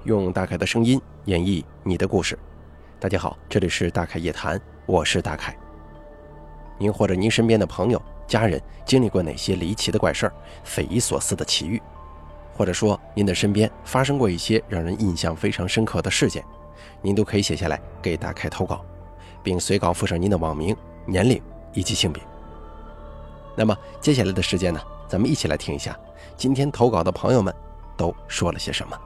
用大凯的声音演绎你的故事。大家好，这里是大凯夜谈，我是大凯。您或者您身边的朋友、家人经历过哪些离奇的怪事儿、匪夷所思的奇遇，或者说您的身边发生过一些让人印象非常深刻的事件，您都可以写下来给大凯投稿，并随稿附上您的网名、年龄以及性别。那么接下来的时间呢，咱们一起来听一下今天投稿的朋友们都说了些什么。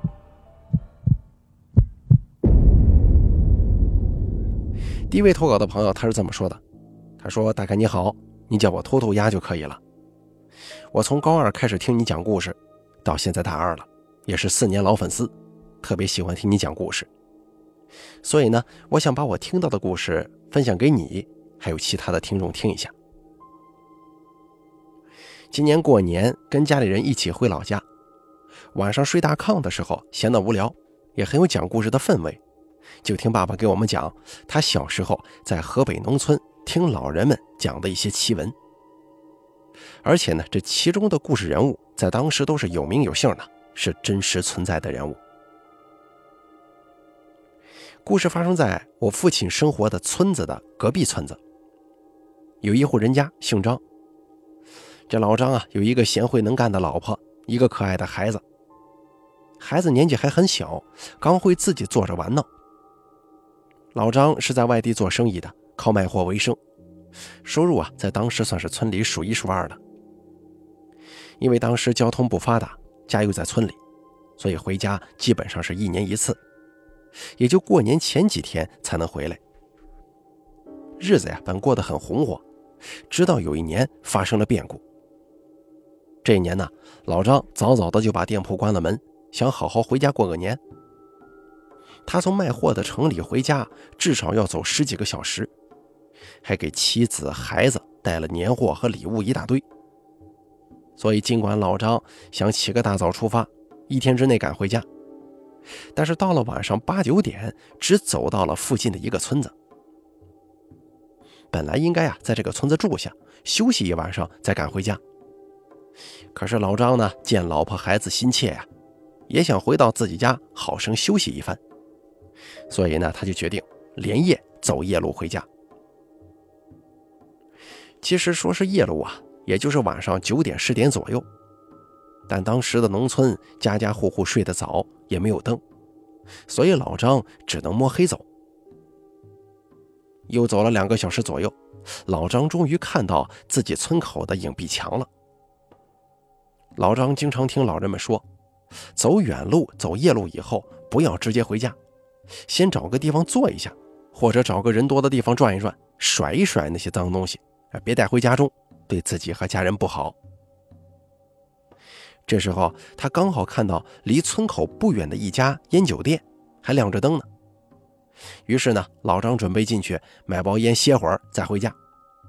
第一位投稿的朋友他是这么说的，他说：大概你好，你叫我偷鸭就可以了。我从高2开始听你讲故事，到现在大2了，也是4年老粉丝，特别喜欢听你讲故事。所以呢，我想把我听到的故事分享给你，还有其他的听众听一下。今年过年跟家里人一起回老家，晚上睡大炕的时候闲得无聊，也很有讲故事的氛围，就听爸爸给我们讲他小时候在河北农村听老人们讲的一些奇闻。而且呢，这其中的故事人物在当时都是有名有姓的，是真实存在的人物。故事发生在我父亲生活的村子的隔壁村子，有一户人家姓张。这老张啊，有一个贤惠能干的老婆，一个可爱的孩子。孩子年纪还很小，刚会自己坐着玩闹。老张是在外地做生意的，靠卖货为生，收入啊，在当时算是村里数一数二的。因为当时交通不发达，家又在村里，所以回家基本上是1年1次，也就过年前几天才能回来。日子呀，本过得很红火，直到有一年发生了变故。这一年呢，老张早早的就把店铺关了门，想好好回家过个年。他从卖货的城里回家至少要走10几个小时，还给妻子孩子带了年货和礼物一大堆。所以尽管老张想起个大早出发，1天之内赶回家，但是到了晚上8、9点只走到了附近的一个村子。本来应该啊在这个村子住下休息一晚上再赶回家，可是老张呢，见老婆孩子心切呀，也想回到自己家好生休息一番，所以呢，他就决定连夜走夜路回家。其实说是夜路啊，也就是晚上9点10点左右，但当时的农村家家户户睡得早，也没有灯，所以老张只能摸黑走。又走了2个小时左右，老张终于看到自己村口的影壁墙了。老张经常听老人们说，走远路走夜路以后不要直接回家，先找个地方坐一下，或者找个人多的地方转一转，甩一甩那些脏东西，别带回家中，对自己和家人不好。这时候他刚好看到离村口不远的一家烟酒店还亮着灯呢，于是呢，老张准备进去买包烟歇会儿再回家。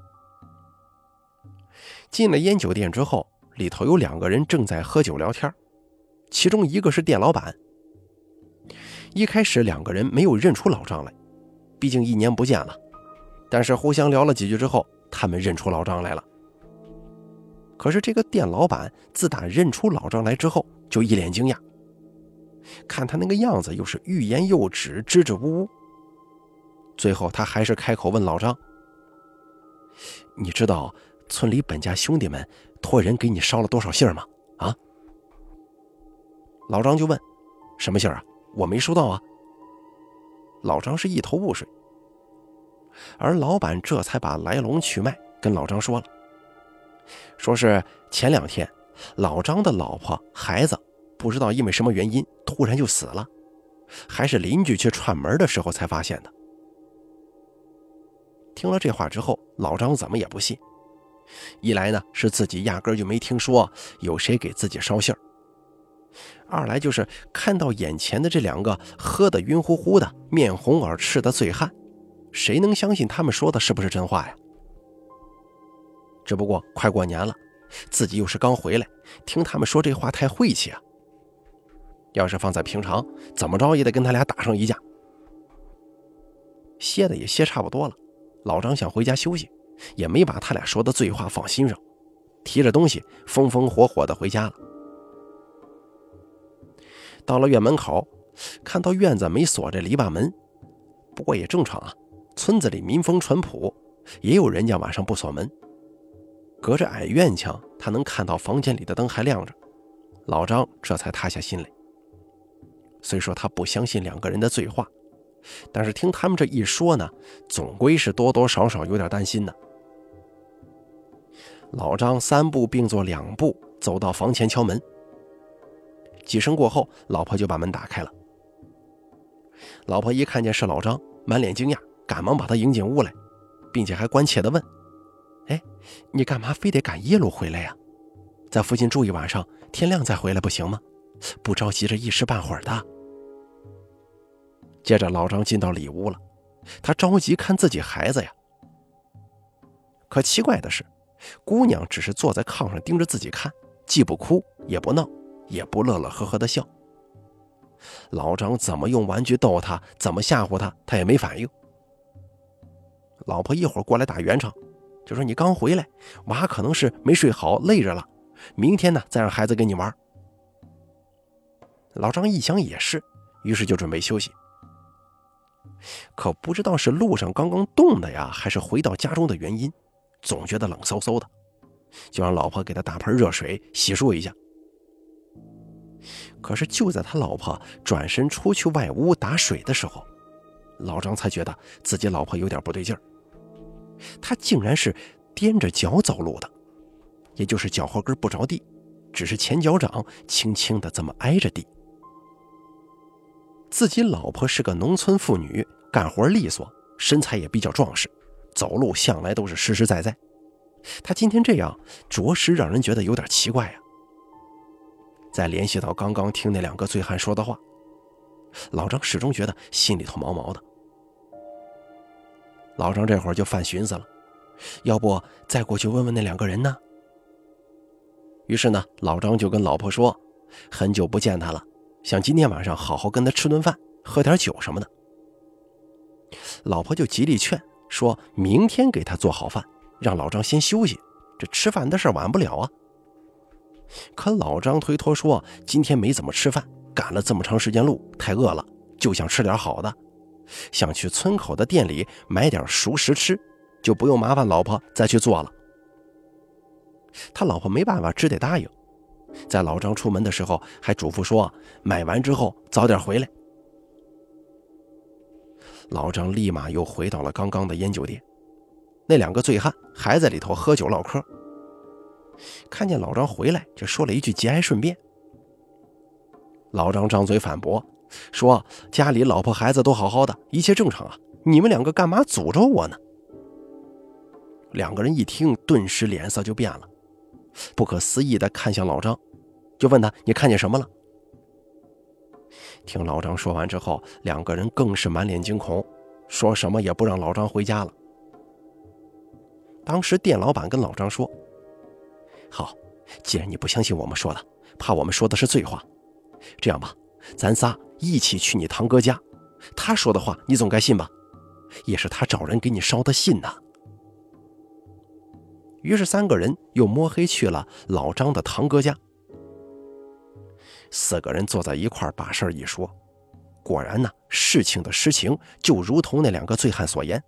进了烟酒店之后，里头有2个人正在喝酒聊天，其中一个是店老板。一开始2个人没有认出老张来，毕竟1年不见了，但是互相聊了几句之后，他们认出老张来了。可是这个店老板自打认出老张来之后，就一脸惊讶，看他那个样子又是欲言又止，支支吾吾。最后他还是开口问老张，你知道村里本家兄弟们托人给你捎了多少信儿吗？啊？老张就问，什么信儿啊？我没收到啊。老张是一头雾水，而老板这才把来龙去脉跟老张说了，说是前2天老张的老婆孩子不知道因为什么原因突然就死了，还是邻居去串门的时候才发现的。听了这话之后，老张怎么也不信，一来呢是自己压根就没听说有谁给自己捎信儿，二来就是看到眼前的这2个喝得晕乎乎的面红耳赤的醉汉，谁能相信他们说的是不是真话呀？只不过快过年了，自己又是刚回来，听他们说这话太晦气啊，要是放在平常怎么着也得跟他俩打上一架。歇的也歇差不多了，老张想回家休息，也没把他俩说的醉话放心上，提着东西风风火火的回家了。 到了院门口，看到院子没锁这篱笆门，不过也正常啊，村子里民风淳朴，也有人家晚上不锁门。隔着矮院墙，他能看到房间里的灯还亮着，老张这才踏下心来。虽说他不相信两个人的醉话，但是听他们这一说呢，总归是多多少少有点担心的。老张3步并作2步走到房前敲门，几声过后，老婆就把门打开了。老婆一看见是老张，满脸惊讶，赶忙把他迎进屋来，并且还关切地问：哎，你干嘛非得赶夜路回来呀？在附近住一晚上，天亮再回来不行吗？不着急着一时半会儿的。接着老张进到里屋了，他着急看自己孩子呀。可奇怪的是，姑娘只是坐在炕上盯着自己看，既不哭也不闹，也不乐乐呵呵的笑。老张怎么用玩具逗他，怎么吓唬他，他也没反应。老婆一会儿过来打圆场，就说你刚回来，娃可能是没睡好累着了，明天呢再让孩子跟你玩。老张一想也是，于是就准备休息。可不知道是路上刚刚冻的呀，还是回到家中的原因，总觉得冷飕飕的，就让老婆给他打盆热水洗漱一下。可是就在他老婆转身出去外屋打水的时候，老张才觉得自己老婆有点不对劲儿。他竟然是踮着脚走路的，也就是脚后跟不着地，只是前脚掌轻轻的这么挨着地。自己老婆是个农村妇女，干活利索，身材也比较壮实，走路向来都是实实在在。她今天这样，着实让人觉得有点奇怪呀。再联系到刚刚听那2个醉汉说的话，老张始终觉得心里头毛毛的。老张这会儿就犯寻思了，要不再过去问问那2个人呢？于是呢，老张就跟老婆说，很久不见他了，想今天晚上好好跟他吃顿饭，喝点酒什么的。老婆就极力劝，说明天给他做好饭，让老张先休息，这吃饭的事晚不了啊。可老张推脱说今天没怎么吃饭，赶了这么长时间路，太饿了，就想吃点好的，想去村口的店里买点熟食吃，就不用麻烦老婆再去做了。他老婆没办法，只得答应。在老张出门的时候还嘱咐说，买完之后早点回来。老张立马又回到了刚刚的烟酒店，那2个醉汉还在里头喝酒唠嗑。看见老张回来，就说了一句节哀顺变。老张张嘴反驳说，家里老婆孩子都好好的，一切正常啊，你们2个干嘛诅咒我呢？2个人一听，顿时脸色就变了，不可思议地看向老张，就问他，你看见什么了？听老张说完之后，2个人更是满脸惊恐，说什么也不让老张回家了。当时店老板跟老张说，好，既然你不相信我们说的，怕我们说的是醉话，这样吧，咱仨一起去你堂哥家，他说的话你总该信吧，也是他找人给你捎的信呢。于是3个人又摸黑去了老张的堂哥家。4个人坐在一块儿把事儿一说，果然呢，事情的实情就如同那2个醉汉所言。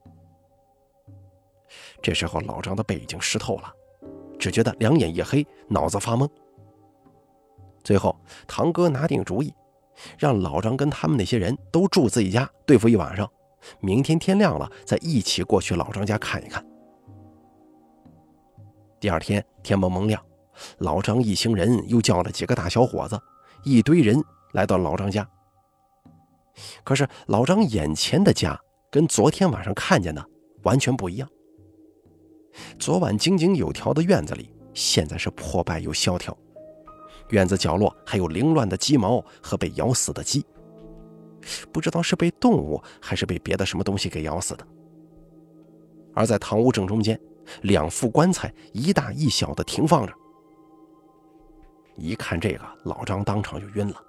这时候老张的背已经湿透了，只觉得2眼一黑，脑子发懵。最后堂哥拿定主意，让老张跟他们那些人都住自己家对付一晚上，明天天亮了再一起过去老张家看一看。第2天天蒙蒙亮，老张一行人又叫了几个大小伙子，一堆人来到老张家。可是老张眼前的家跟昨天晚上看见的完全不一样。昨晚井井有条的院子里，现在是破败又萧条，院子角落还有凌乱的鸡毛和被咬死的鸡，不知道是被动物还是被别的什么东西给咬死的。而在堂屋正中间，2副棺材一大一小的停放着。一看这个，老张当场就晕了。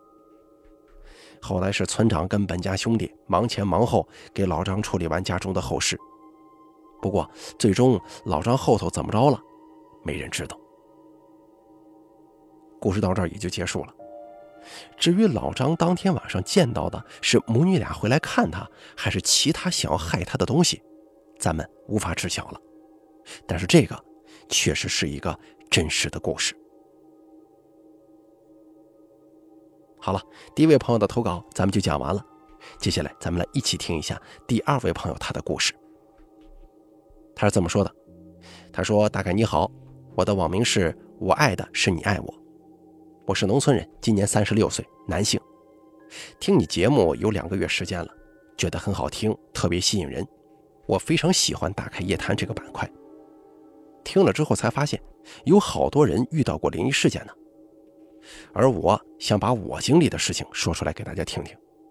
后来是村长跟本家兄弟忙前忙后给老张处理完家中的后事，不过最终老张后头怎么着了，没人知道。故事到这儿也就结束了。 至于老张当天晚上见到的是母女俩回来看他，还是其他想要害他的东西，咱们无法知晓了。但是这个确实是一个真实的故事。好了，第一位朋友的投稿咱们就讲完了，接下来咱们来一起听一下第二位朋友他的故事。他是这么说的，他说：大概你好，我的网名是我爱的是你爱我，我是农村人，今年36岁，男性。听你节目有2个月时间了，觉得很好听，特别吸引人，我非常喜欢打开夜谈这个板块。听了之后才发现有好多人遇到过灵异事件呢，而我想把我经历的事情说出来给大家听听。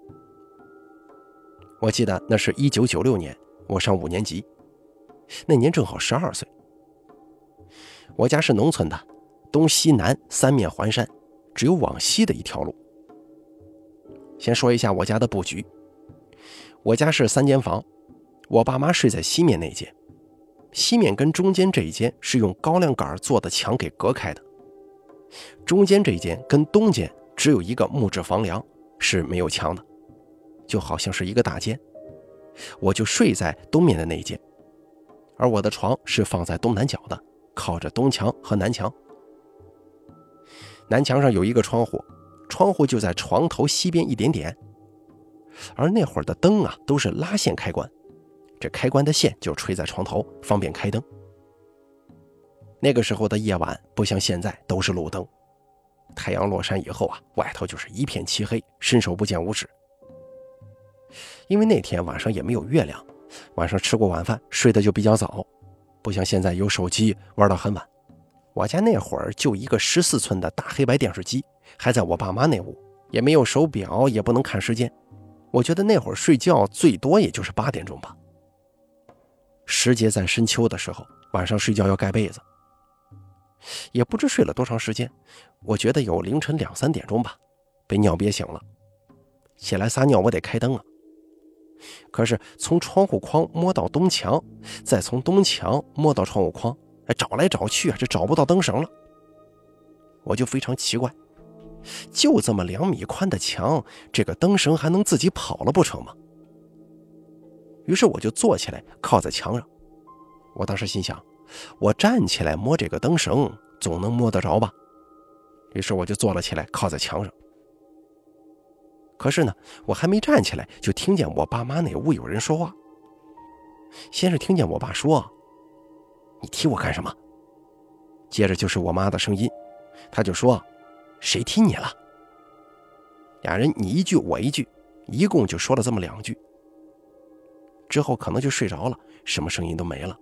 我记得那是1996年，我上5年级，那年正好12岁。我家是农村的，东西南3面环山，只有往西的一条路。先说一下我家的布局，我家是3间房，我爸妈睡在西面那间，西面跟中间这一间是用高粱杆做的墙给隔开的，中间这一间跟东间只有一个木质房梁，是没有墙的，就好像是一个大间。我就睡在东面的那一间，而我的床是放在东南角的，靠着东墙和南墙。南墙上有一个窗户，窗户就在床头西边一点点，而那会儿的灯啊都是拉线开关，这开关的线就垂在床头，方便开灯。那个时候的夜晚不像现在都是路灯，太阳落山以后啊，外头就是一片漆黑，伸手不见五指。因为那天晚上也没有月亮，晚上吃过晚饭，睡得就比较早，不像现在有手机玩到很晚。我家那会儿就一个14寸的大黑白电视机，还在我爸妈那屋，也没有手表，也不能看时间。我觉得那会儿睡觉最多也就是8点钟吧。时节在深秋的时候，晚上睡觉要盖被子，也不知睡了多长时间，我觉得有凌晨2、3点钟吧，被尿憋醒了，起来撒尿我得开灯啊。可是从窗户框摸到东墙，再从东墙摸到窗户框，找来找去啊，这找不到灯绳了。我就非常奇怪，就这么2米宽的墙，这个灯绳还能自己跑了不成吗？于是我就坐起来靠在墙上，我当时心想，我站起来摸这个灯绳总能摸得着吧。于是我就坐了起来靠在墙上。可是呢，我还没站起来，就听见我爸妈那屋有人说话。先是听见我爸说：你踢我干什么？接着就是我妈的声音，她就说：谁踢你了？俩人你一句我一句，一共就说了这么2句。之后可能就睡着了，什么声音都没了。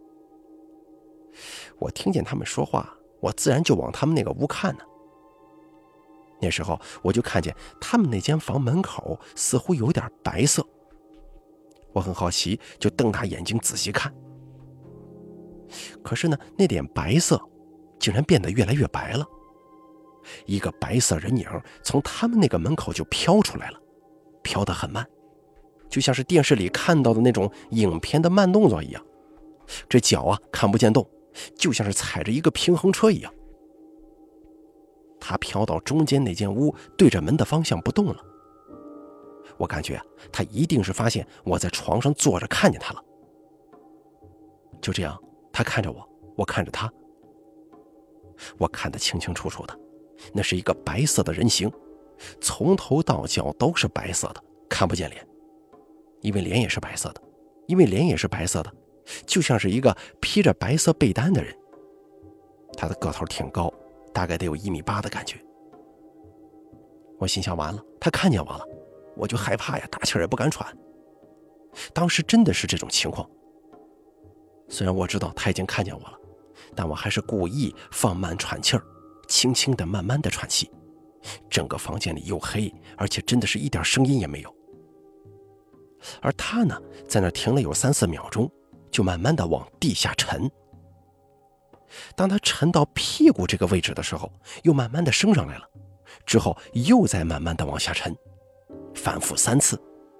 我听见他们说话，我自然就往他们那个屋看呢。那时候我就看见他们那间房门口似乎有点白色，我很好奇，就瞪大眼睛仔细看。可是呢，那点白色竟然变得越来越白了，一个白色人影从他们那个门口就飘出来了，飘得很慢，就像是电视里看到的那种影片的慢动作一样，这脚啊看不见动，就像是踩着一个平衡车一样。他飘到中间那间屋，对着门的方向不动了。我感觉他一定是发现我在床上坐着看见他了。就这样，他看着我，我看着他，我看得清清楚楚的，那是一个白色的人形，从头到脚都是白色的，看不见脸，因为脸也是白色的，就像是一个披着白色被单的人。他的个头挺高，大概得有1.8米的感觉。我心想，完了，他看见我了，我就害怕呀，大气也不敢喘。当时真的是这种情况。虽然我知道他已经看见我了，但我还是故意放慢喘气儿，轻轻的慢慢的喘气。整个房间里又黑，而且真的是一点声音也没有。而他呢，在那停了有3、4秒钟，就慢慢的往地下沉。当他沉到屁股这个位置的时候，又慢慢的升上来了，之后又再慢慢的往下沉，反复3次。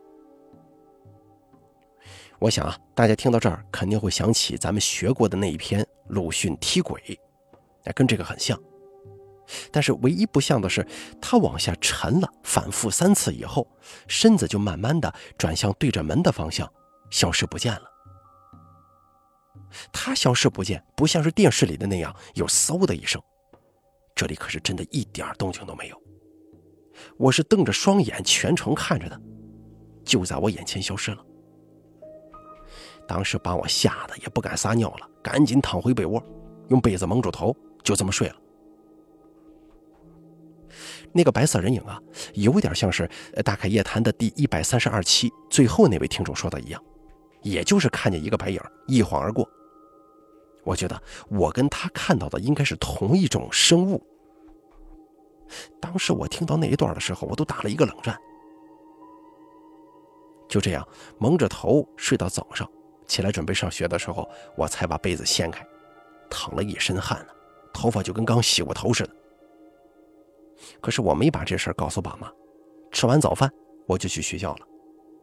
我想啊，大家听到这儿肯定会想起咱们学过的那一篇鲁迅踢鬼，跟这个很像。 但是唯一不像的是，他往下沉了，反复3次以后，身子就慢慢的转向对着门的方向，消失不见了。他消失不见，不像是电视里的那样有嗖的一声，这里可是真的一点动静都没有。我是瞪着双眼全程看着的，就在我眼前消失了。当时把我吓得也不敢撒尿了，赶紧躺回被窝，用被子蒙住头，就这么睡了。那个白色人影啊，有点像是大开夜谈的第132期最后那位听众说的一样，也就是看见一个白影一晃而过。我觉得我跟他看到的应该是同一种生物。当时我听到那一段的时候，我都打了一个冷战。就这样蒙着头睡到早上，起来准备上学的时候，我才把被子掀开，淌了一身汗呢，头发就跟刚洗过头似的。可是我没把这事告诉爸妈，吃完早饭我就去学校了。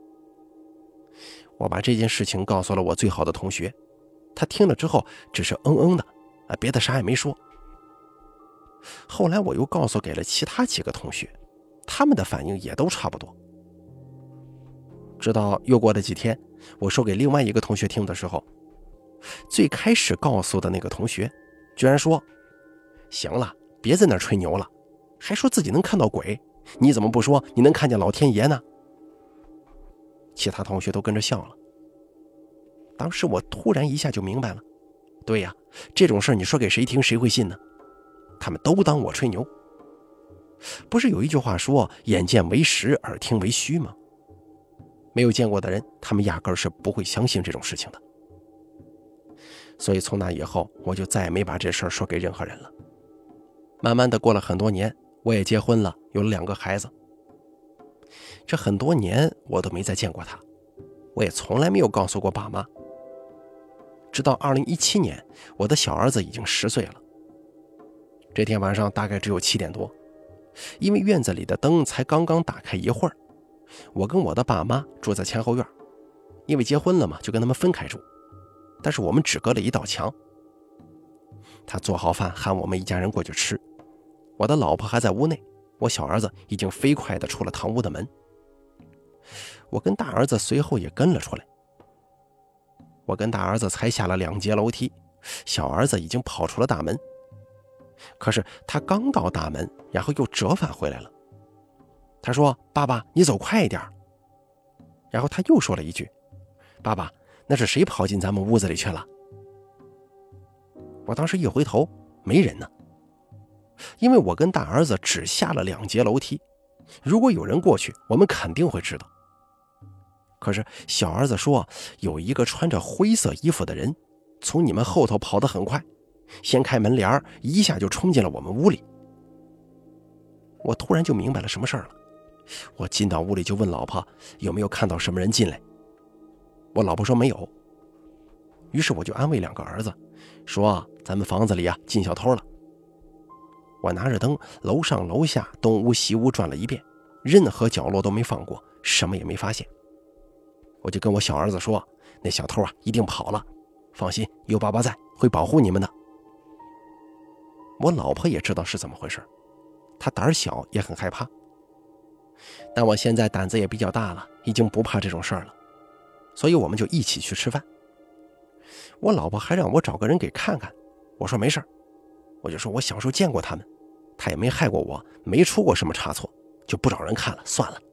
我把这件事情告诉了我最好的同学，他听了之后只是的，别的啥也没说。后来我又告诉给了其他几个同学，他们的反应也都差不多。直到又过了几天，我说给另外一个同学听的时候，最开始告诉的那个同学居然说：行了，别在那儿吹牛了，还说自己能看到鬼，你怎么不说你能看见老天爷呢？其他同学都跟着笑了。当时我突然一下就明白了，对呀，这种事你说给谁听谁会信呢？他们都当我吹牛。不是有一句话说眼见为实，耳听为虚吗？没有见过的人，他们压根是不会相信这种事情的。所以从那以后，我就再也没把这事儿说给任何人了。慢慢的过了很多年，我也结婚了，有了2个孩子。这很多年我都没再见过他，我也从来没有告诉过爸妈。直到2017年，我的小儿子已经10岁了。这天晚上大概只有7点多，因为院子里的灯才刚刚打开一会儿，我跟我的爸妈住在前后院，因为结婚了嘛，就跟他们分开住，但是我们只隔了一道墙。他做好饭喊我们一家人过去吃，我的老婆还在屋内，我小儿子已经飞快地出了堂屋的门。我跟大儿子随后也跟了出来。我跟大儿子才下了2节楼梯，小儿子已经跑出了大门。可是他刚到大门，然后又折返回来了。他说：爸爸，你走快一点。然后他又说了一句：爸爸，那是谁跑进咱们屋子里去了？我当时一回头，没人呢。因为我跟大儿子只下了2节楼梯，如果有人过去，我们肯定会知道。可是小儿子说，有一个穿着灰色衣服的人从你们后头跑得很快，掀开门帘一下就冲进了我们屋里。我突然就明白了什么事儿了。我进到屋里就问老婆有没有看到什么人进来，我老婆说没有。于是我就安慰2个儿子说，咱们房子里啊进小偷了。我拿着灯楼上楼下东屋西屋转了一遍，任何角落都没放过，什么也没发现。我就跟我小儿子说，那小偷啊一定跑了，放心，有爸爸在，会保护你们的。我老婆也知道是怎么回事，她胆小也很害怕，但我现在胆子也比较大了，已经不怕这种事儿了，所以我们就一起去吃饭。我老婆还让我找个人给看看，我说没事，我就说我小时候见过他们，他也没害过我，没出过什么差错，就不找人看了，算了。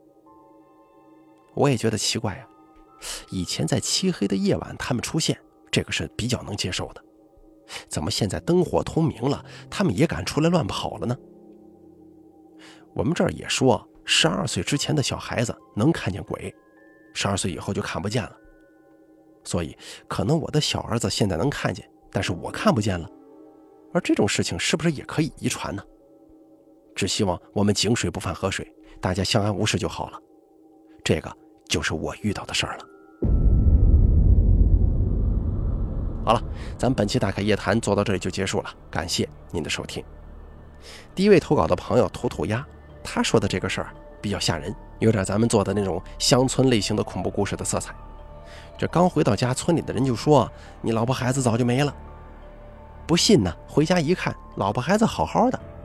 我也觉得奇怪啊，以前在漆黑的夜晚他们出现，这个是比较能接受的，怎么现在灯火通明了，他们也敢出来乱跑了呢？我们这儿也说12岁之前的小孩子能看见鬼，12岁以后就看不见了。所以可能我的小儿子现在能看见，但是我看不见了。而这种事情是不是也可以遗传呢？只希望我们井水不犯河水，大家相安无事就好了。这个就是我遇到的事儿了。好了，咱们本期大开夜谈做到这里就结束了，感谢您的收听。第一位投稿的朋友图图鸭，他说的这个事儿比较吓人，有点咱们做的那种乡村类型的恐怖故事的色彩。这刚回到家，村里的人就说你老婆孩子早就没了。不信呢，回家一看，老婆孩子好好的，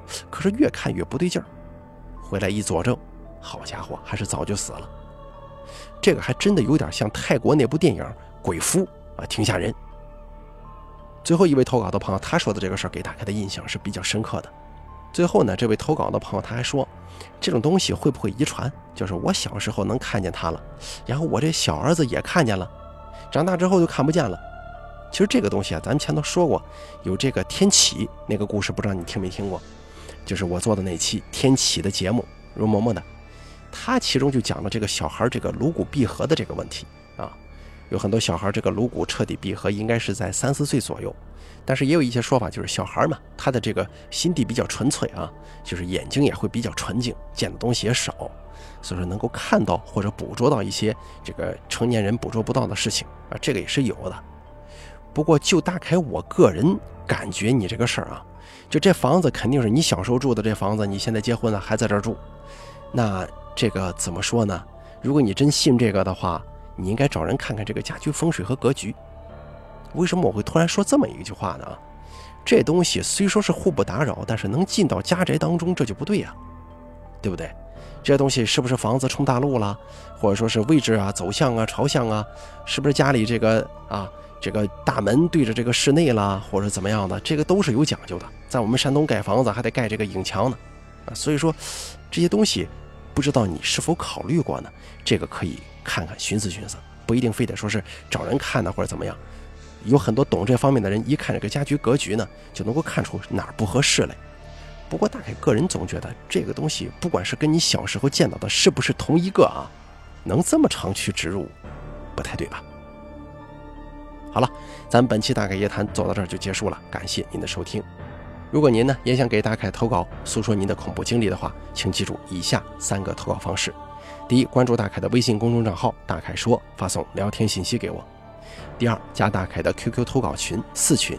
可是越看越不对劲儿。回来一佐证，好家伙，还是早就死了。这个还真的有点像泰国那部电影《鬼夫》啊，挺吓人。最后一位投稿的朋友，他说的这个事儿给大家的印象是比较深刻的。最后呢，这位投稿的朋友他还说，这种东西会不会遗传？就是我小时候能看见它了，然后我这小儿子也看见了，长大之后就看不见了。其实这个东西啊，咱们前头说过，有这个天启那个故事，不知道你听没听过？就是我做的那期天启的节目，容嬷嬷的，他其中就讲了这个小孩这个颅骨闭合的这个问题啊。有很多小孩这个颅骨彻底闭合应该是在3、4岁左右，但是也有一些说法，就是小孩嘛，他的这个心地比较纯粹啊，就是眼睛也会比较纯净，见的东西也少，所以说能够看到或者捕捉到一些这个成年人捕捉不到的事情啊，这个也是有的。不过就大概我个人感觉，你这个事儿啊，就这房子肯定是你小时候住的这房子，你现在结婚了还在这儿住，那这个怎么说呢？如果你真信这个的话，你应该找人看看这个家居风水和格局。为什么我会突然说这么一句话呢？这东西虽说是互不打扰，但是能进到家宅当中，这就不对呀，对不对？这东西是不是房子冲大路了，或者说是位置啊、走向啊、朝向啊，是不是家里这个大门对着这个室内啦，或者怎么样的，这个都是有讲究的。在我们山东盖房子还得盖这个影墙呢，所以说这些东西不知道你是否考虑过呢？这个可以看看寻思寻思，不一定非得说是找人看呢或者怎么样。有很多懂这方面的人，一看这个家居格局呢，就能够看出哪儿不合适来。不过大概个人总觉得这个东西，不管是跟你小时候见到的是不是同一个啊，能这么长驱直入，不太对吧？好了，咱本期大概夜谈走到这儿就结束了，感谢您的收听。如果您呢也想给大凯投稿，诉说您的恐怖经历的话，请记住以下3个投稿方式：第一，关注大凯的微信公众账号大凯说，发送聊天信息给我；第二，加大凯的 QQ 投稿群4群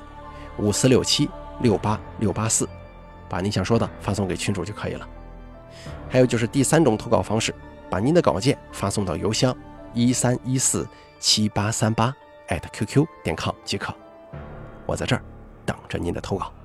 5467-68684，把您想说的发送给群主就可以了。还有就是第3种投稿方式，把您的稿件发送到邮箱13147838@qq.com 即可，我在这儿等着您的投稿。